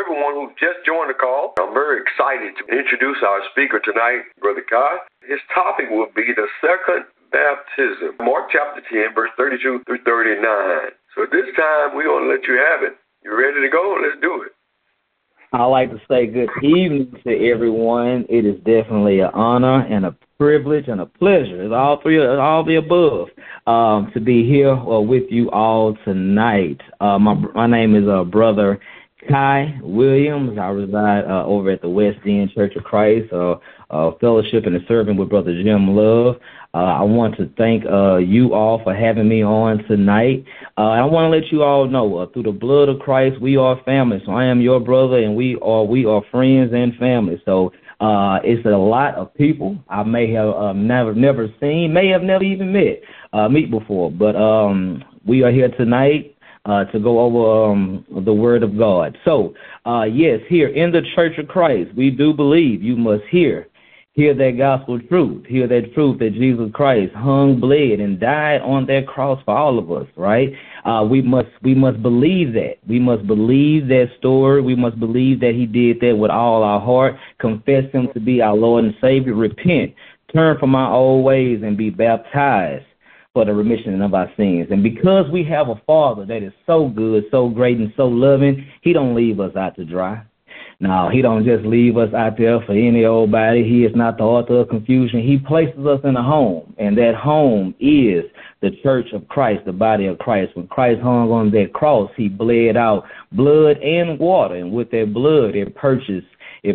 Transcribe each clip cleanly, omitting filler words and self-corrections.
everyone who just joined the call. I'm very excited to introduce our speaker tonight, Brother God. His topic will be the second baptism, Mark chapter 10, verse 32 through 39. So at this time, we're going to let you have it. You ready to go? Let's do it. I'd like to say good evening to everyone. It is definitely an honor and a privilege and a pleasure. It's all the above to be here with you all tonight. My name is Brother Kai Williams. I reside over at the West End Church of Christ, fellowship and serving with Brother Jim Love. I want to thank you all for having me on tonight. I want to let you all know, through the blood of Christ, we are family. So I am your brother, and we are friends and family. So it's a lot of people I may have never seen, may have never even meet before. But we are here tonight to go over the Word of God. So, yes, here in the Church of Christ, we do believe you must hear that gospel truth, hear that truth that Jesus Christ hung, bled, and died on that cross for all of us, right? We must believe that. We must believe that story. We must believe that he did that with all our heart, confess him to be our Lord and Savior, repent, turn from our old ways, and be baptized for the remission of our sins. And because we have a Father that is so good, so great, and so loving, he don't leave us out to dry. No, he don't just leave us out there for any old body. He is not the author of confusion. He places us in a home, and that home is the church of Christ, the body of Christ. When Christ hung on that cross, he bled out blood and water, and with that blood, it purchased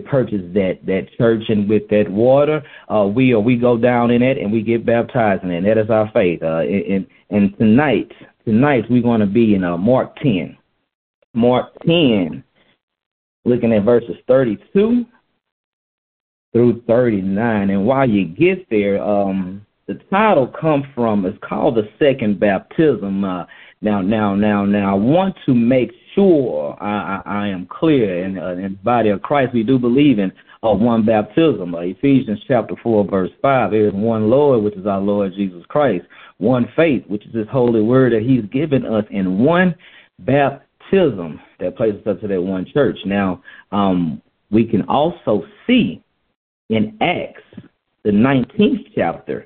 that church, and with that water, we go down in it and we get baptized in it. And that is our faith. And tonight we're going to be in Mark 10. Mark 10. Looking at verses 32 through 39. And while you get there, the title comes from, it's called the second baptism. Now, I want to make sure I am clear. In the body of Christ, we do believe in one baptism. Ephesians chapter 4, verse 5, there is one Lord, which is our Lord Jesus Christ, one faith, which is his holy word that he's given us, in one baptism that places us to that one church. Now, we can also see in Acts, the 19th chapter,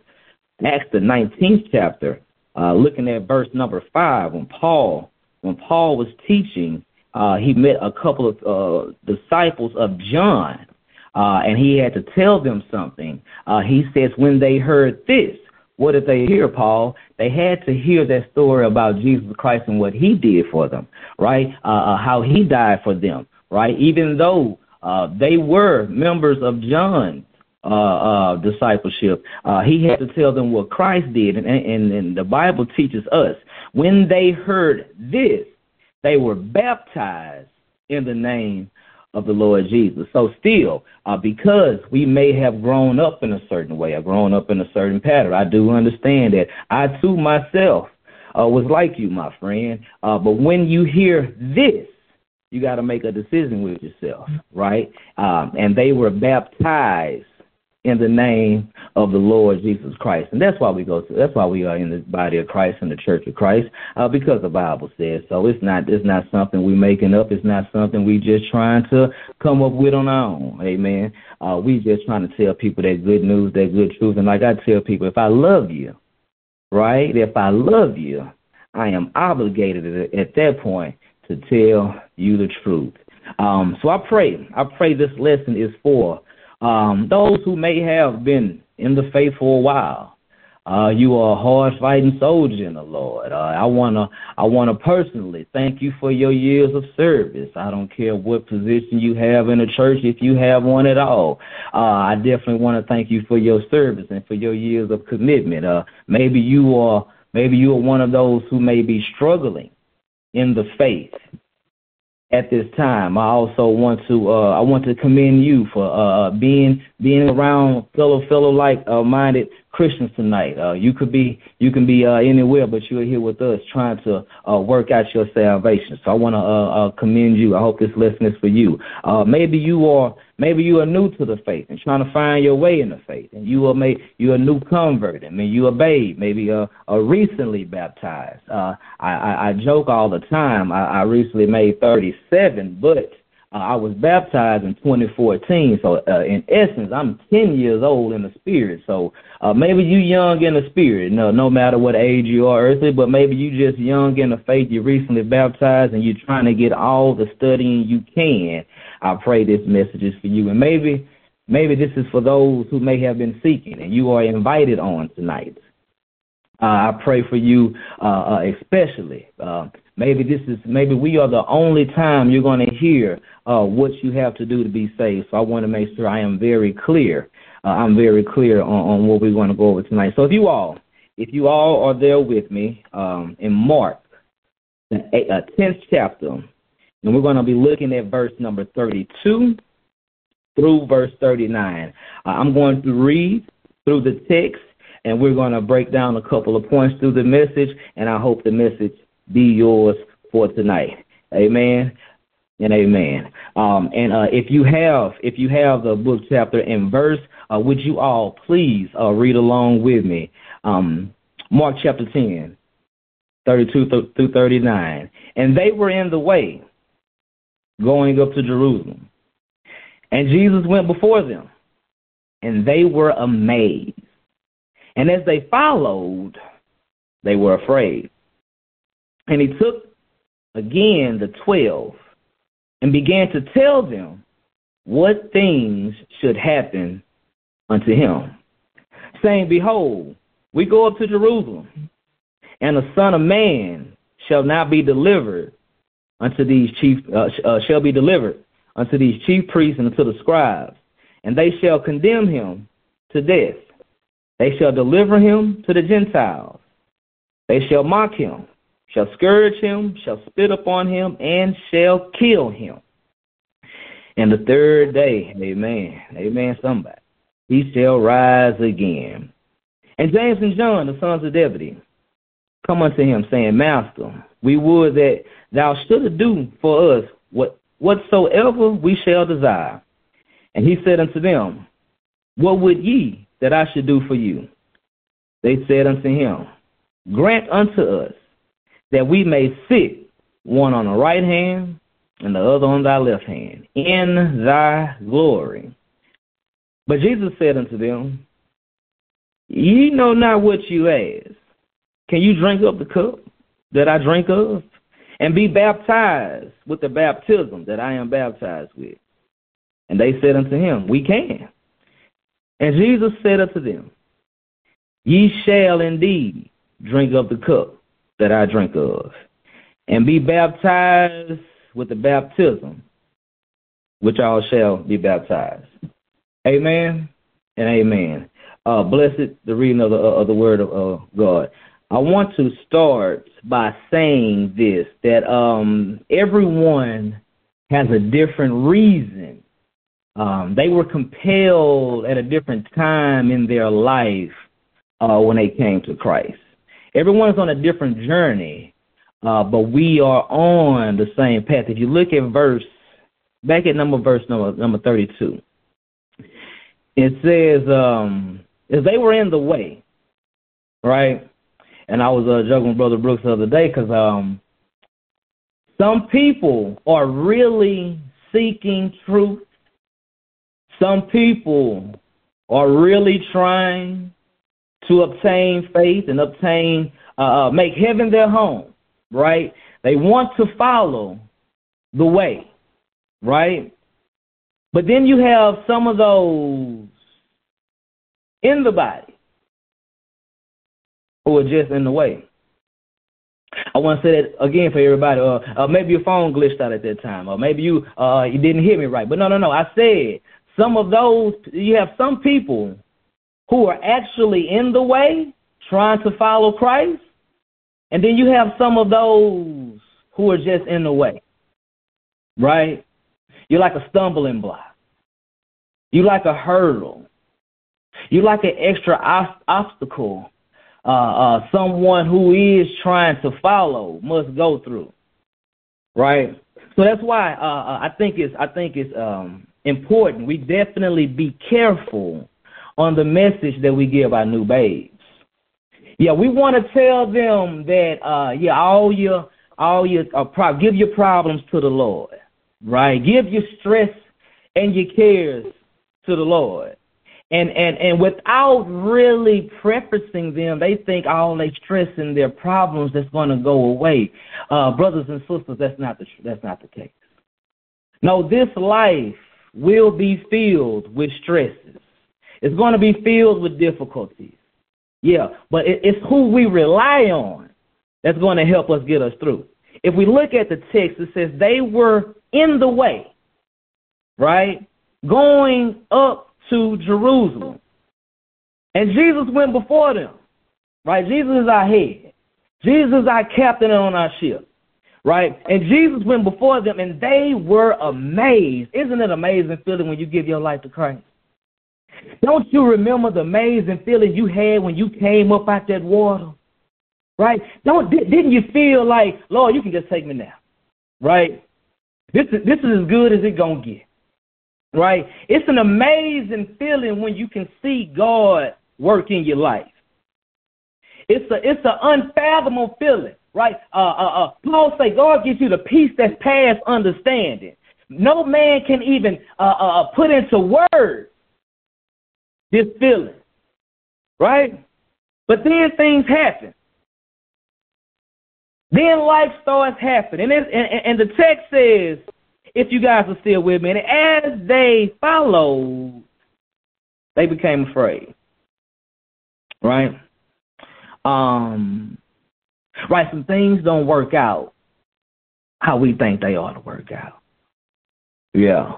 looking at verse number 5, when Paul was teaching, he met a couple of disciples of John, and he had to tell them something. He says, when they heard this, what did they hear, Paul? They had to hear that story about Jesus Christ and what he did for them, right? How he died for them, right? Even though they were members of John's discipleship, he had to tell them what Christ did. And the Bible teaches us, when they heard this, they were baptized in the name of the Lord Jesus. So still, because we may have grown up in a certain way, or grown up in a certain pattern, I do understand that. I too myself was like you, my friend. But when you hear this, you got to make a decision with yourself, right? And they were baptized in the name of the Lord Jesus Christ. And that's why we are in the body of Christ, in the church of Christ, because the Bible says so. It's not something we making up. It's not something we just trying to come up with on our own. Amen. We just trying to tell people that good news, that good truth. And like I tell people, if I love you, right, if I love you, I am obligated at that point to tell you the truth. So I pray this lesson is for those who may have been in the faith for a while. You are a hard-fighting soldier in the Lord. I wanna personally thank you for your years of service. I don't care what position you have in the church, if you have one at all. I definitely want to thank you for your service and for your years of commitment. Maybe you are one of those who may be struggling in the faith at this time. I also want to commend you for being around fellow like-minded Christians tonight. You can be anywhere, but you're here with us trying to work out your salvation. So I want to commend you. I hope this lesson is for you. Maybe you are new to the faith and trying to find your way in the faith, and you're a new convert. I mean, you're a babe, maybe a recently baptized. I joke all the time. I recently made 37, but I was baptized in 2014, so in essence, I'm 10 years old in the spirit. So maybe you young in the spirit, no matter what age you are earthly, but maybe you just young in the faith, you recently baptized, and you're trying to get all the studying you can. I pray this message is for you, and maybe this is for those who may have been seeking, and you are invited on tonight. I pray for you especially. Maybe we are the only time you're going to hear what you have to do to be saved. So I want to make sure I am very clear. I'm very clear on what we're going to go over tonight. So if you all are there with me in Mark, the 10th chapter, and we're going to be looking at verse number 32 through verse 39. I'm going to read through the text, and we're going to break down a couple of points through the message, and I hope the message be yours for tonight. Amen and amen. If you have the book, chapter, and verse, would you all please read along with me? Mark chapter 10, 32 through 39. And they were in the way, going up to Jerusalem. And Jesus went before them, and they were amazed. And as they followed, they were afraid. And he took again the 12 and began to tell them what things should happen unto him, saying, Behold, we go up to Jerusalem, and the Son of Man shall now be delivered unto these chief priests and unto the scribes, and they shall condemn him to death. They shall deliver him to the Gentiles. They shall mock him, shall scourge him, shall spit upon him, and shall kill him. And the third day, amen, somebody, he shall rise again. And James and John, the sons of Zebedee, come unto him, saying, Master, we would that thou shouldest do for us whatsoever we shall desire. And he said unto them, What would ye that I should do for you? They said unto him, Grant unto us that we may sit, one on the right hand and the other on thy left hand, in thy glory. But Jesus said unto them, Ye know not what you ask. Can you drink of the cup that I drink of, and be baptized with the baptism that I am baptized with? And they said unto him, We can. And Jesus said unto them, Ye shall indeed drink of the cup that I drink of, and be baptized with the baptism which all shall be baptized. Amen and amen. Blessed the reading of the word of God. I want to start by saying this, that everyone has a different reason. They were compelled at a different time in their life when they came to Christ. Everyone's on a different journey, but we are on the same path. If you look at verse number 32, it says, as they were in the way, right? And I was joking with Brother Brooks the other day because some people are really seeking truth. Some people are really trying to obtain faith and make heaven their home, right? They want to follow the way, right? But then you have some of those in the body who are just in the way. I want to say that again for everybody. Maybe your phone glitched out at that time, or maybe you didn't hear me right. But no. I said some of those, you have some people who are actually in the way, trying to follow Christ, and then you have some of those who are just in the way, right? You're like a stumbling block. You're like a hurdle. You're like an extra obstacle. Someone who is trying to follow must go through, right? So that's why I think it's important. We definitely be careful on the message that we give our new babes. Yeah, we want to tell them that give your problems to the Lord. right? Give your stress and your cares to the Lord. And without really prefacing them, they think all their stress and their problems that's going to go away. Brothers and sisters, that's not the case. No, this life will be filled with stresses. It's going to be filled with difficulties. Yeah, but it's who we rely on that's going to help us get us through. If we look at the text, it says they were in the way, right, going up to Jerusalem. And Jesus went before them, right? Jesus is our head. Jesus is our captain on our ship, right? And Jesus went before them, and they were amazed. Isn't it amazing feeling when you give your life to Christ? Don't you remember the amazing feeling you had when you came up out that water, right? Didn't you feel like, Lord, you can just take me now, right? This is as good as it gonna get. Right? It's an amazing feeling when you can see God work in your life. It's an unfathomable feeling, right? Paul say God gives you the peace that's past understanding. No man can even put into words this feeling, right? But then things happen. Then life starts happening. And the text says, if you guys are still with me, and as they followed, they became afraid. Right? Right, some things don't work out how we think they ought to work out. Yeah.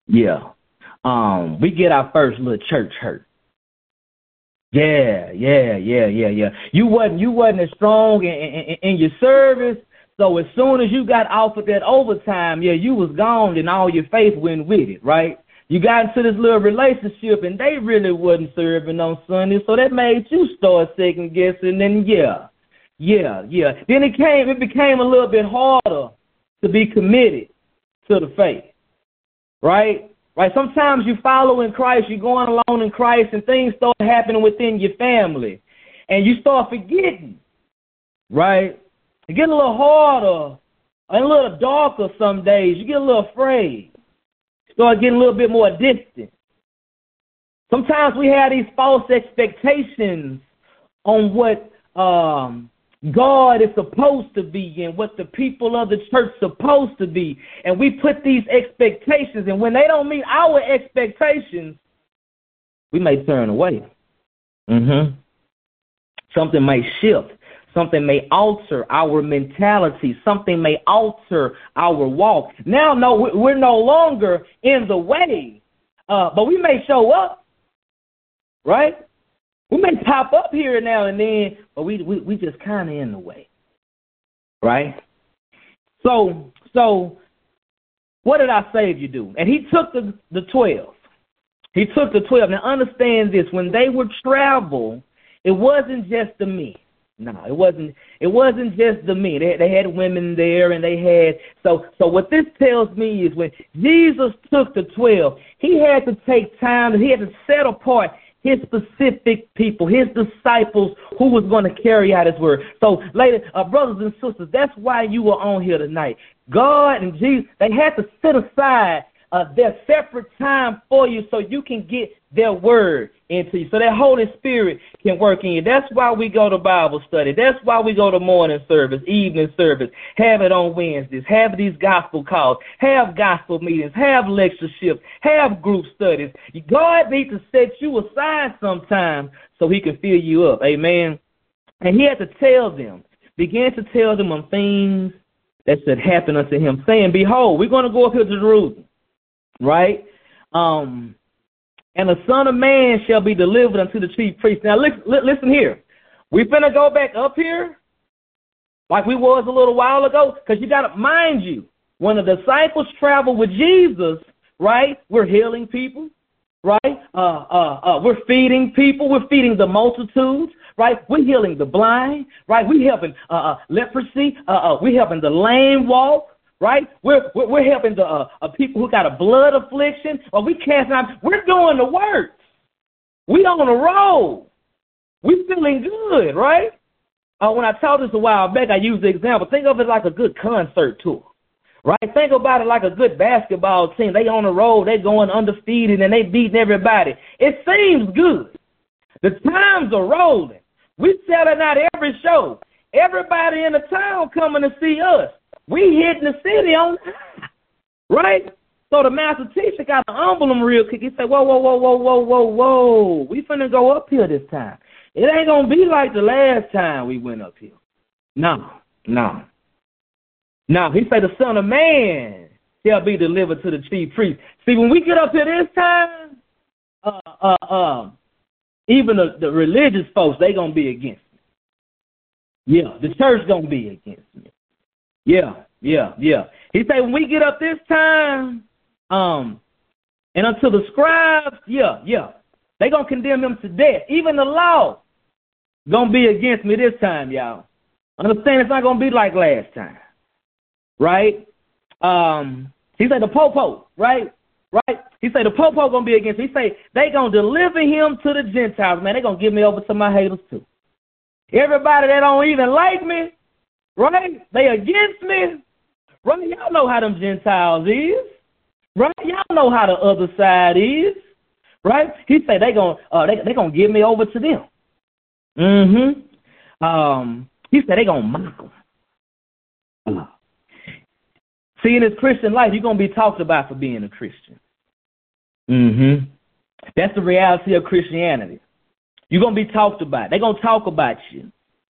We get our first little church hurt. Yeah. You wasn't as strong in your service. So as soon as you got offered that overtime, you was gone and all your faith went with it, right? You got into this little relationship and they really wasn't serving on Sunday, so that made you start second guessing. And then it became a little bit harder to be committed to the faith, right? Right. Sometimes you follow in Christ, you're going along in Christ, and things start happening within your family, and you start forgetting, right? It gets a little harder and a little darker some days. You get a little afraid. You start getting a little bit more distant. Sometimes we have these false expectations on what God is supposed to be and what the people of the church supposed to be. And we put these expectations, and when they don't meet our expectations, we may turn away. Something may shift. Something may alter our mentality. Something may alter our walk. Now, no, we're no longer in the way, but we may show up, right? We may pop up here now and then, but we just kind of in the way, right? So what did our Savior do? And he took the 12. He took the 12. Now, understand this. When they would travel, it wasn't just the men. No, it wasn't just the men. They had women there, and they had so what this tells me is when Jesus took the 12, he had to take time, he had to set apart his specific people, his disciples who was going to carry out his word. So later, brothers and sisters, that's why you were on here tonight. God and Jesus, they had to set aside their separate time for you so you can get their word into you, so that Holy Spirit can work in you. That's why we go to Bible study. That's why we go to morning service, evening service, have it on Wednesdays, have these gospel calls, have gospel meetings, have lectureships, have group studies. God needs to set you aside sometime so he can fill you up. Amen. And he had to begin to tell them on things that should happen unto him, saying, behold, we're going to go up here to Jerusalem. Right? And the Son of Man shall be delivered unto the chief priests. Now, listen here. We finna go back up here like we was a little while ago, because you got to mind you, when the disciples travel with Jesus, right, we're healing people, right? We're feeding people. We're feeding the multitudes, right? We're healing the blind, right? We're helping leprosy. We're helping the lame walk. Right? We're helping the people who got a blood affliction, or we casting out. We're doing the work. We on the road. We feeling good, right? When I taught this a while back, I used the example. Think of it like a good concert tour, Right? Think about it like a good basketball team. They on the road, they going undefeated, and they beating everybody. It seems good. The times are rolling. We selling out every show. Everybody in the town coming to see us. We hitting the city on high. Right? So the master teacher got to humble them real quick. He said, whoa. We finna go up here this time. It ain't going to be like the last time we went up here. No. Now, he said the Son of Man shall be delivered to the chief priest. See, when we get up here this time, even the religious folks, they going to be against me. Yeah, the church going to be against me. Yeah. He said when we get up this time, and until the scribes, they going to condemn him to death. Even the law going to be against me this time, y'all. Understand it's not going to be like last time. Right? He said the popo, right? He said the popo going to be against me. He said they going to deliver him to the Gentiles, man. They going to give me over to my haters too. Everybody that don't even like me, right? They against me. Right? Y'all know how them Gentiles is. Right? Y'all know how the other side is. Right? He said they gonna give me over to them. He said they gonna mock them. See, in this Christian life, you're gonna be talked about for being a Christian. That's the reality of Christianity. You're gonna be talked about. They're gonna talk about you.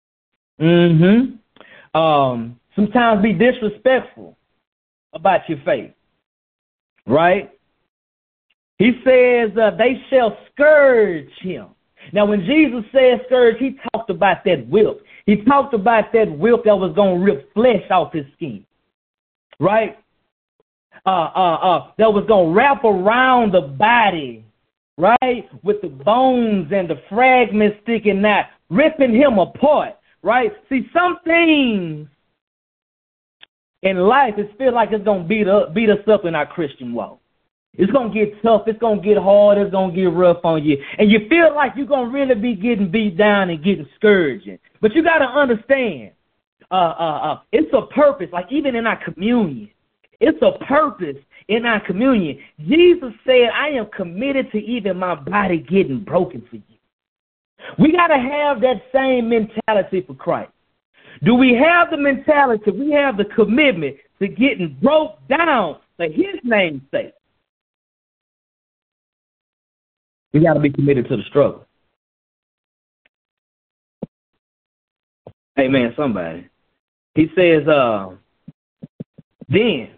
Sometimes be disrespectful about your faith. Right? He says they shall scourge him. Now, when Jesus said scourge, he talked about that whip. He talked about that whip that was going to rip flesh off his skin. Right? That was going to wrap around the body. Right? With the bones and the fragments sticking out, ripping him apart. Right? See, some things in life, it feels like it's going to beat us up in our Christian walk. It's going to get tough. It's going to get hard. It's going to get rough on you. And you feel like you're going to really be getting beat down and getting scourged. But you got to understand, it's a purpose, like even in our communion. It's a purpose in our communion. Jesus said, I am committed to even my body getting broken for you. We got to have that same mentality for Christ. Do we have the mentality, we have the commitment to getting broke down for his name's sake? We got to be committed to the struggle. Amen, somebody. He says, then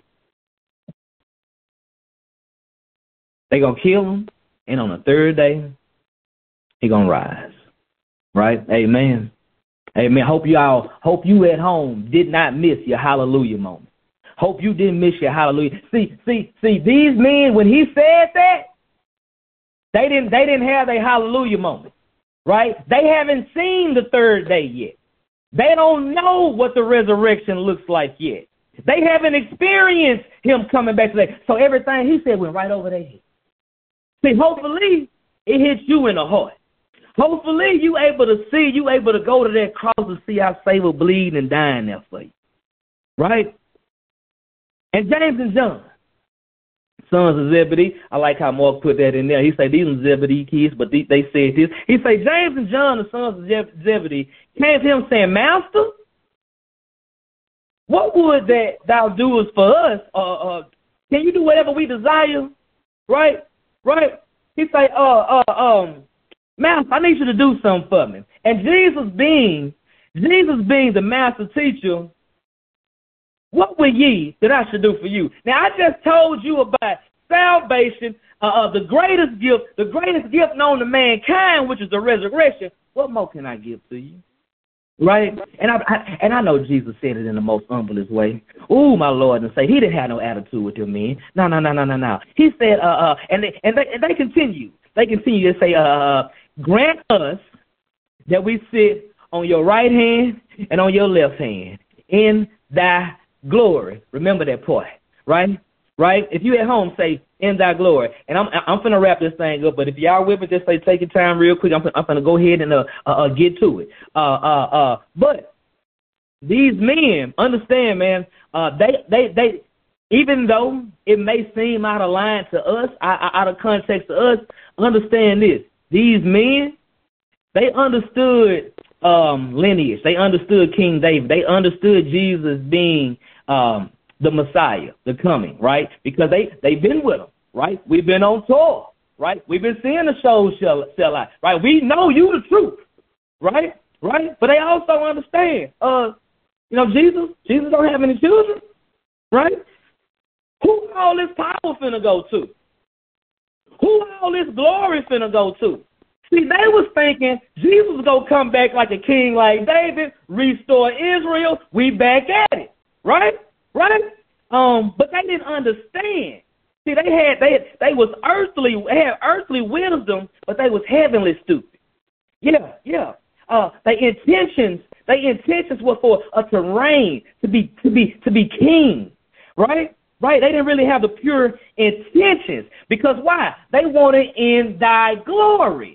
they going to kill him, and on the third day, he going to rise. Right? Amen. Amen. Hope you at home did not miss your hallelujah moment. Hope you didn't miss your hallelujah. See, these men, when he said that, they didn't have their hallelujah moment. Right? They haven't seen the third day yet. They don't know what the resurrection looks like yet. They haven't experienced him coming back today. So everything he said went right over their head. See, hopefully it hits you in the heart. Hopefully you able to go to that cross and see our Savior bleeding and dying there for you. Right? And James and John, sons of Zebedee. I like how Mark put that in there. He said these are Zebedee kids, but they said this. He said James and John, the sons of Zebedee, came to him saying, Master, what would that thou doest for us? Can you do whatever we desire? Right? He said, Master, I need you to do something for me. And Jesus being the master teacher, what will ye that I should do for you? Now, I just told you about salvation, the greatest gift known to mankind, which is the resurrection. What more can I give to you? Right? And I know Jesus said it in the most humblest way. Ooh, my Lord, and say he didn't have no attitude with them men. No. He said, and they continue. They continue to say, grant us that we sit on your right hand and on your left hand in thy glory. Remember that part, right? If you at home, say, in thy glory. And I'm finna wrap this thing up, but if y'all with me, just say, take your time real quick. I'm finna go ahead and get to it. But these men, understand, man, even though it may seem out of line to us, out of context to us, understand this. These men, they understood lineage. They understood King David. They understood Jesus being the Messiah, the coming, right? Because they've been with him, right? We've been on tour, right? We've been seeing the shows sell out, right? We know you the truth, right? Right? But they also understand, Jesus don't have any children, right? Who all this power finna go to? Who all this glory finna go to? See, they was thinking Jesus was going to come back like a king like David, restore Israel, we back at it, right? Right? But they didn't understand. See, they was had earthly wisdom, but they was heavenly stupid. Yeah. Their intentions were for us to reign, to be king, right? Right? They didn't really have the pure intentions because why? They wanted in thy glory.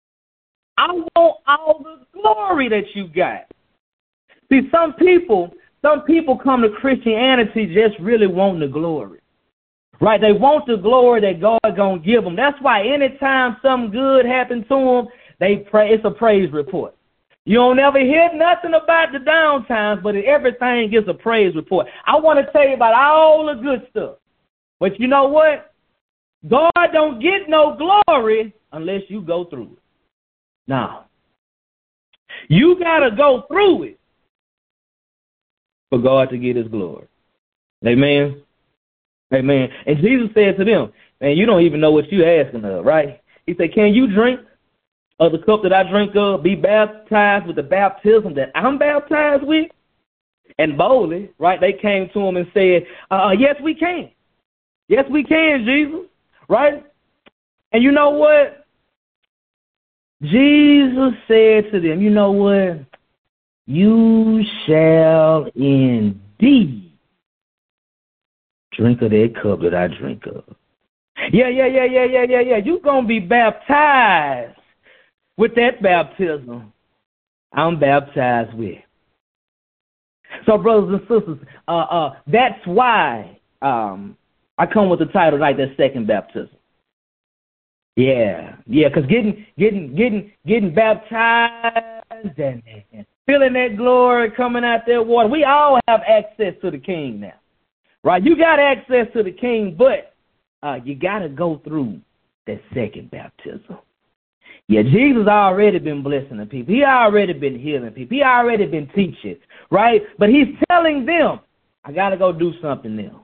I want all the glory that you got. See, some people come to Christianity just really wanting the glory. Right? They want the glory that God gonna give them. That's why anytime something good happens to them, it's a praise report. You don't never hear nothing about the down times, but everything gets a praise report. I want to tell you about all the good stuff. But you know what? God don't get no glory unless you go through it. Now, you got to go through it for God to get his glory. Amen? Amen. And Jesus said to them, man, you don't even know what you're asking of, right? He said, can you drink of the cup that I drink of, be baptized with the baptism that I'm baptized with? And boldly, right, they came to him and said, yes, we can. Yes, we can, Jesus, right? And you know what? Jesus said to them, you know what? You shall indeed drink of that cup that I drink of. Yeah. You're going to be baptized with that baptism I'm baptized with. So, brothers and sisters, that's why I come with the title like that second baptism. Yeah, because getting baptized and feeling that glory coming out that water, we all have access to the King now, right? You got access to the King, but you got to go through that second baptism. Yeah, Jesus already been blessing the people. He already been healing people. He already been teaching, right? But he's telling them, I got to go do something now.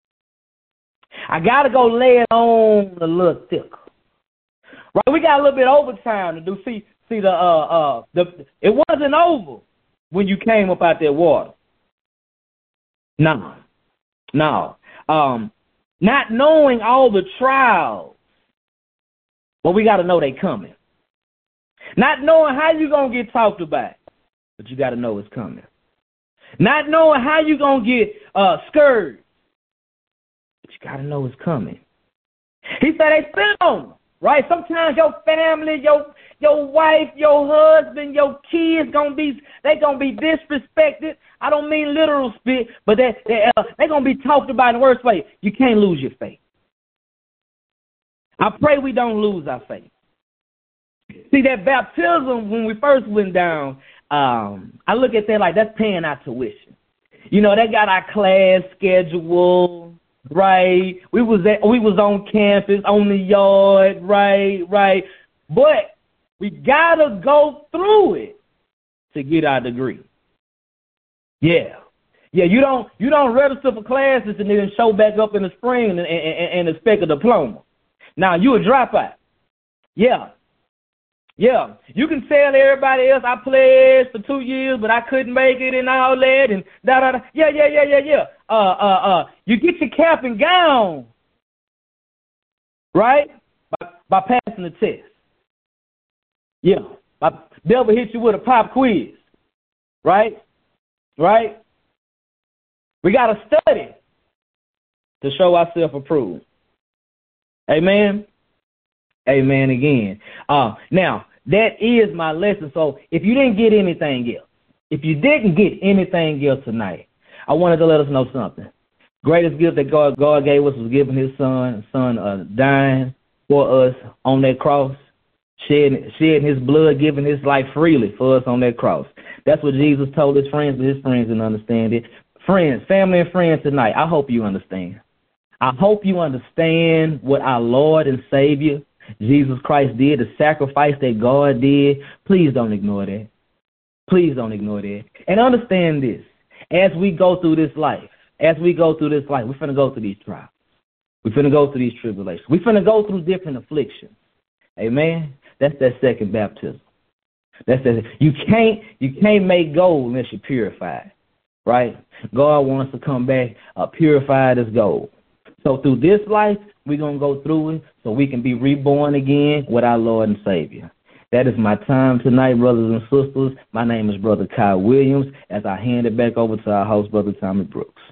I got to go lay it on a little thicker. Right, we got a little bit of overtime to do. See, it wasn't over when you came up out that water. No. Not knowing all the trials, but we got to know they coming. Not knowing how you gonna get talked about, but you got to know it's coming. Not knowing how you gonna get scourged, but you got to know it's coming. He said they spit on them. Right? Sometimes your family, your wife, your husband, your kids gonna be disrespected. I don't mean literal spit, but they're gonna be talked about in the worst way. You can't lose your faith. I pray we don't lose our faith. See, that baptism when we first went down, I look at that like that's paying our tuition. You know, they got our class schedule. Right, we was on campus, on the yard, right. But we gotta go through it to get our degree. Yeah. You don't register for classes and then show back up in the spring and expect a diploma. Now you a dropout. Yeah. You can tell everybody else I pledged for 2 years, but I couldn't make it and all that and da. Yeah. You get your cap and gown, right? By passing the test. Yeah. Devil hit you with a pop quiz, right? We got to study to show ourselves approved. Amen. Amen again. Now, that is my lesson. So if you didn't get anything else tonight, I wanted to let us know something. Greatest gift that God gave us was giving his son dying for us on that cross, shedding his blood, giving his life freely for us on that cross. That's what Jesus told his friends, but his friends didn't understand it. Friends, family and friends tonight, I hope you understand. I hope you understand what our Lord and Savior, Jesus Christ, did, the sacrifice that God did. Please don't ignore that. Please don't ignore that. And understand this. As we go through this life, we're finna go through these trials. We're finna go through these tribulations. We're finna go through different afflictions. Amen? That's that second baptism. You can't make gold unless you're purified, right? God wants us to come back purified as gold. So through this life, we're going to go through it so we can be reborn again with our Lord and Savior. That is my time tonight, brothers and sisters. My name is Brother Kai Williams, as I hand it back over to our host, Brother Tommy Brooks.